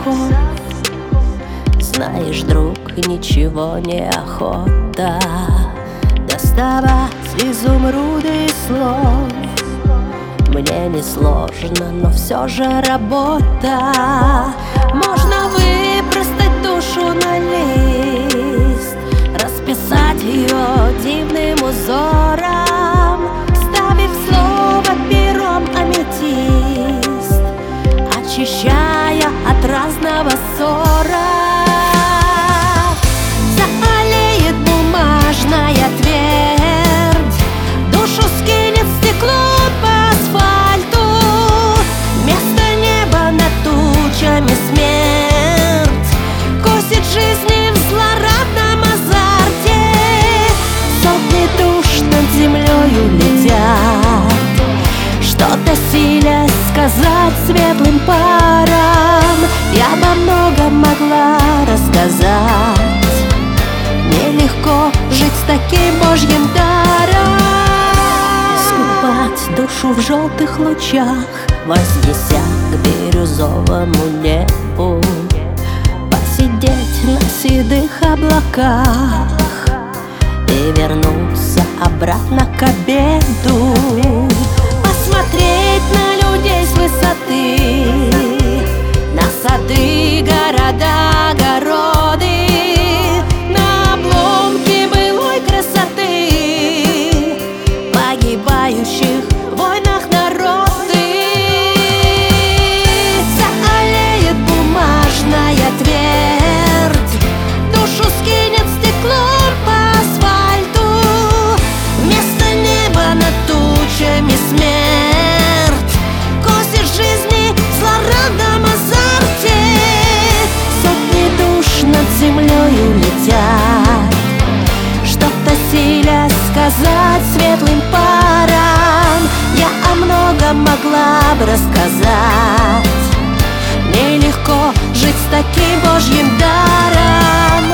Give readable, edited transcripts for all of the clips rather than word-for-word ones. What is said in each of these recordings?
стихов. Знаешь, друг, ничего не охота доставать изумруды из слов. Мне не сложно, но все же работа. Можно выпростать душу на лист, расписать ее дивным узором, ставив слово пером аметист, очищая от разного ссора. Заолеет бумажная твердь, душу скинет стекло по асфальту, вместо неба над тучами смерть косит жизни в злорадном азарте. Сотни душ над землею летят, что-то силясь сказать светлым паром. Я бы много могла рассказать, нелегко жить с таким Божьим даром. Скупать душу в желтых лучах, вознеся к бирюзовому небу, посидеть на седых облаках и вернуться обратно к обеду. Посмотреть на людей с высоты, на сады, города, огороды, на обломки былой красоты, погибающих в войнах народы. Заолеет бумажная твердь, душу скинет стеклом по асфальту, вместо неба над тучами смерть косит жизни в злорадном азарте. Сотни душ над землею летят, что-то силясь сказать светлым паром. Я о многом могла бы рассказать, нелегко жить с таким Божьим даром.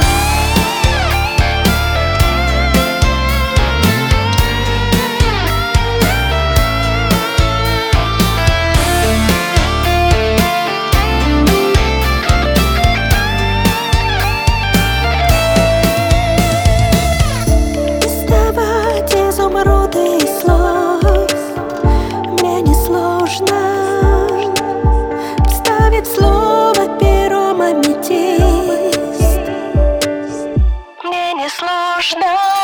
Изумруды из слов мне несложно вставить слово пером аметист. Мне несложно.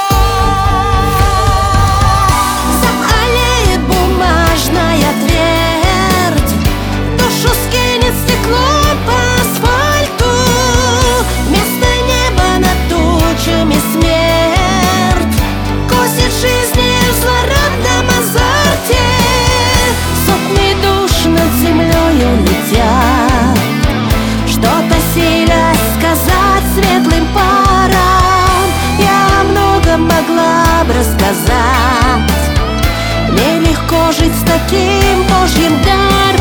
Заолеет бумажная твердь, душу скинет стеклом по асфальту, вместо неба над тучами смерть косит жизни в злорадном азарте. Сотни душ над землею летят, что-то силясь сказать светлым паром. Я о многом могла бы рассказать, нелегко жить с таким Божьим даром.